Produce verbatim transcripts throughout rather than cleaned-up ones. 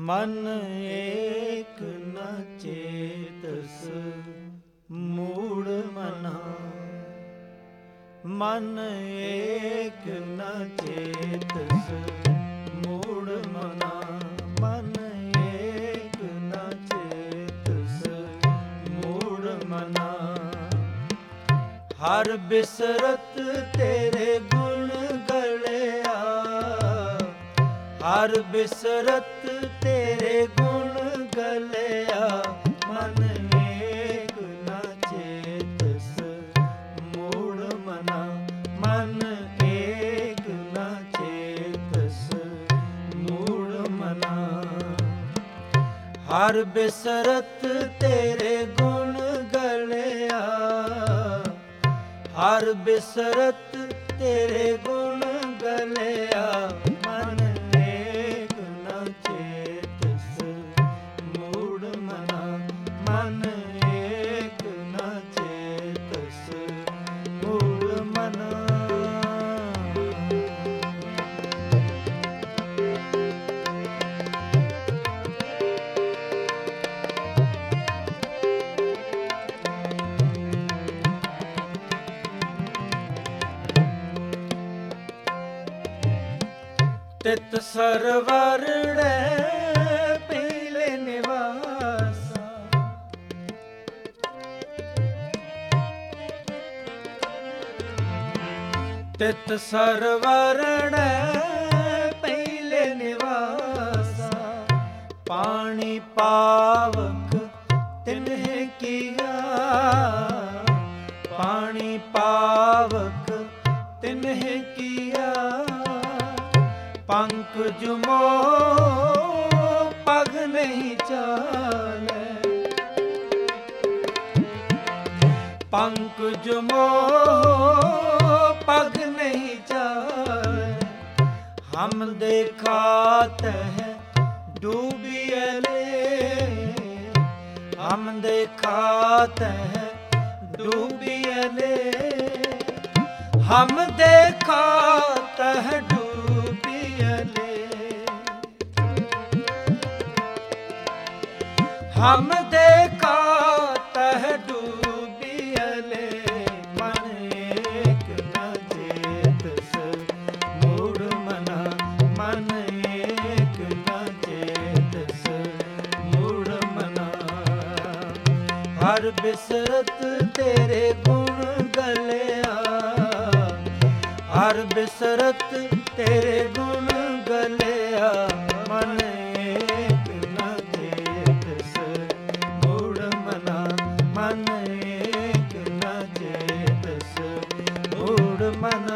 ਮਨ ਏਕ ਨ ਚੇਤਸ ਮੂੜ ਮਨਾ। ਮਨ ਏਕ ਨ ਚੇਤਸ ਮੂੜ ਮਨਾ। ਮਨ ਏਕ ਨ ਚੇਤਸ ਮੂੜ ਮਨਾ। ਹਰ ਬਿਸਰਤ ਤੇਰੇ ਗੁਣ ਗਲਿਆ। ਹਰ ਬਿਸਰਤ ਤੇਰੇ ਗੁਣ ਗਲਿਆ। ਮਨ ਏਕ ਨ ਚੇਤਸ ਮੂੜ ਮਨਾ। ਮਨ ਏਕ ਨ ਚੇਤਸ ਮੂੜ ਮਨਾ। ਹਰ ਬਿਸਰਤ ਤੇਰੇ ਗੁਣ ਗਲਿਆ। ਹਰ ਬਿਸਰਤ ਤੇਰੇ ਗੁਣ ਗਲਿਆ। ਮਨ ਏਕ ਨ ਚੇਤਸ ਮੂੜ ਮਨਾ। ਮਨ ਏਕ ਨ ਚੇਤਸ ਮੂੜ ਮਨਾ। ਤਿਤ ਸਰਵਰੜੈ ਪੀਲੇ ਨਿਵਾਸਾ। ਤਿਤ ਸਰਵਰੜੈ ਪੀਲੇ ਨਿਵਾਸਾ। ਪਾਣੀ ਪਾਵਕ ਤਿਨਹਿ ਕੀਆ। ਪਾਣੀ ਪਾਵਕ ਤਿਨਹਿ ਕੀਆ। ਪੰਕਜ ਮੋਹ ਪਗ ਨਹੀਂ ਚਾਲੈ। ਪੰਕਜ ਮੋਹ ਪਗ ਨਹੀਂ ਚਾਲੈ। ਹਮ ਦੇਖਾਤ ਹੈ ਡੂਬਿਐਲੇ। ਹਮ ਦੇਖਾਤ ਹੈ ਡੂਬਿਐਲੇ। ਹਮ ਦੇਖਾਤ ਹੈ ਡੂਬਿਐਲੇ। ਹਮ ਦੇਖਾਤ ਹੈ ਡੂਬਿਐਲੇ। ਮਨ ਏਕ ਨ ਚੇਤਸ ਮੂੜ ਮਨਾ। ਮਨ ਏਕ ਨ ਚੇਤਸ ਮੂੜ ਮਨਾ। ਹਰ ਬਿਸਰਤ ਤੇਰੇ ਗੁਣ ਗਲਿਆ। ਹਰ ਬਿਸਰਤ ਤੇਰੇ ਗੁਣ ਗਲਿਆ। ਮਨ ਏਕ ਨ ਚੇਤਸ ਮੂੜ ਮਨਾ। ਮਨ ਏਕ ਨ ਚੇਤਸ ਮੂੜ ਮਨਾ।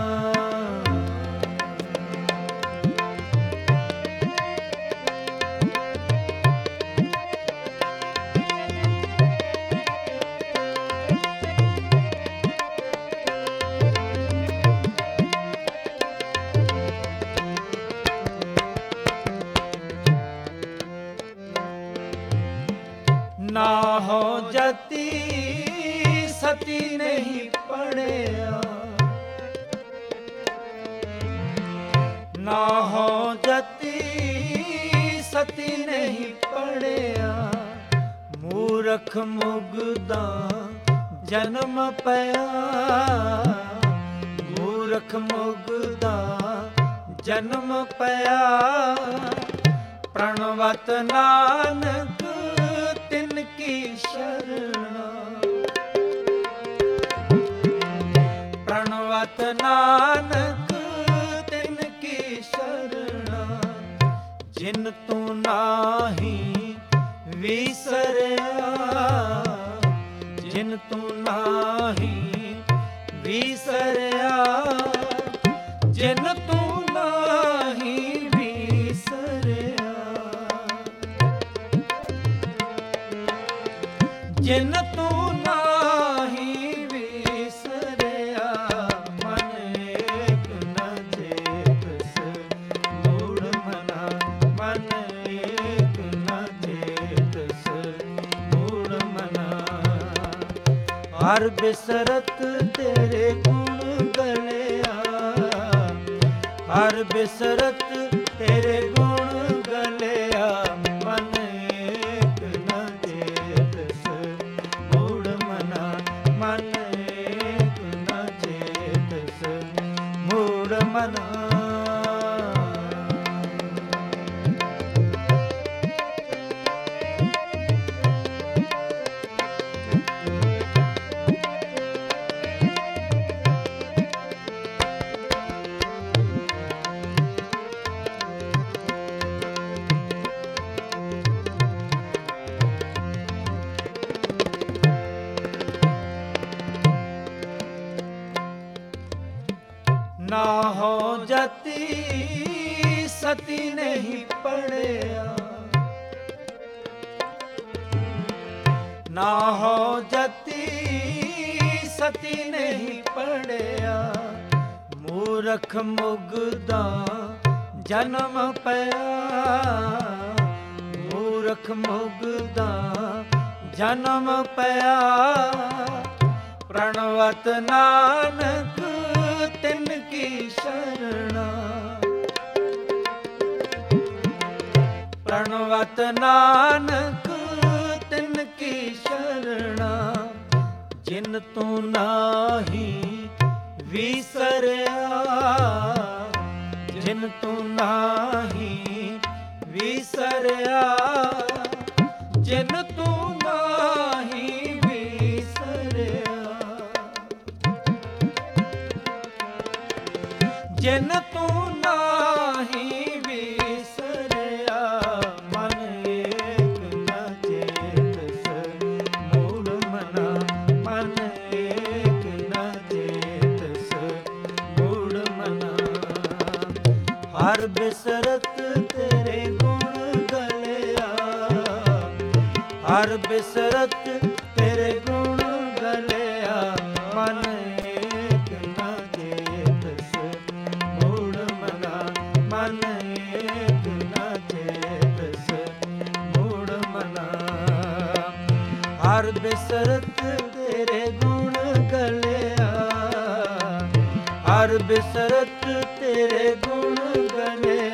ਨਾ ਹੋ ਜਤੀ ਸਤੀ ਨਹੀਂ ਪੜਿਆ। ਨਾ ਹੋ ਜਤੀ ਸਤੀ ਨਹੀਂ ਪੜਿਆ। ਮੂਰਖ ਮੁਗਦਾ ਜਨਮ ਪਿਆ। ਮੂਰਖ ਮੁਗਦਾ ਜਨਮ ਪਿਆ। ਪ੍ਰਣਵਤ ਨਾਨਕ ਤਿਨ ਕੀ ਸ਼ਰਣਾ। ਪ੍ਰਣਵਤ ਨਾਨਕ ਤਿਨ ਕੀ ਸ਼ਰਣਾ। ਜਿਨ ਤੂੰ ਨਾਹੀ ਵਿਸਰਿਆ। ਜਿਨ ਤੂੰ ਨਾਹੀ ਵਿਸਰਿਆ। ਜਿਨ ਤੂੰ ਨਾਹੀ ਵਿਸਰਿਆ। ਜਿਨ ਤੂੰ ਨਾਹੀ ਵਿਸਰਿਆ। ਮਨ ਏਕ ਨ ਚੇਤਸ ਮੂੜ ਮਨਾ। ਮਨ ਏਕ ਨ ਚੇਤਸ ਮੂੜ ਮਨਾ। ਹਰ ਬਿਸਰਤ ਤੇਰੇ ਗੁਣ ਗਲਿਆ। ਹਰ ਬਿਸਰਤ ਤੇਰੇ ਗੁਣ ਗਲਿਆ। ਸਤੀ ਨਹੀਂ ਪੜਿਆ। ਨਾ ਹੋ ਜਤੀ ਸਤੀ ਨਹੀਂ ਪੜਿਆ। ਮੂਰਖ ਮੁਗਦਾ ਜਨਮ ਪਿਆ। ਮੂਰਖ ਮੁਗਦਾ ਜਨਮ ਪਿਆ। ਪ੍ਰਣਵਤ ਨਾਨਕ ਤਿਨ ਕੀ ਸ਼ਰਣਾ। ਪ੍ਰਣਵਤ ਨਾਨਕ ਤਿਨ ਕੀ ਸ਼ਰਣਾ। ਜਿਨ ਤੂੰ ਨਾਹੀ ਵਿਸਰਿਆ। ਜਿਨ ਤੂੰ ਨਾਹੀ ਵਿਸਰਿਆ। ਜਿਨ ਤੂੰ ਨਾਹੀ ਵਿਸਰਿਆ। ਜਿਨ ਤੂੰ ਨਾਹੀ ਵਿਸਰਿਆ। ਮਨ ਏਕ ਨ ਚੇਤਸ ਮੂੜ ਮਨਾ। ਮਨ ਏਕ ਨ ਚੇਤਸ ਮੂੜ ਮਨਾ। ਹਰ ਬਿਸਰਤ ਤੇਰੇ ਗੁਣ ਗਲਿਆ। ਹਰ ਬਿਸਰਤ ਤੇਰੇ ਗੁਣ ਗਲਿਆ। ਮਨ ਏਕ ਨ ਚੇਤਸ ਮੂੜ ਮਨਾ। ਮਨ ਏਕ ਨ ਚੇਤਸ ਮੂੜ ਮਨਾ। ਹਰ ਬਿਸਰਤ ਤੇਰੇ ਗੁਣ ਗਲਿਆ। ਹਰ ਬਿਸਰਤ ਤੇਰੇ ਗੁਣ ਗਲਿਆ।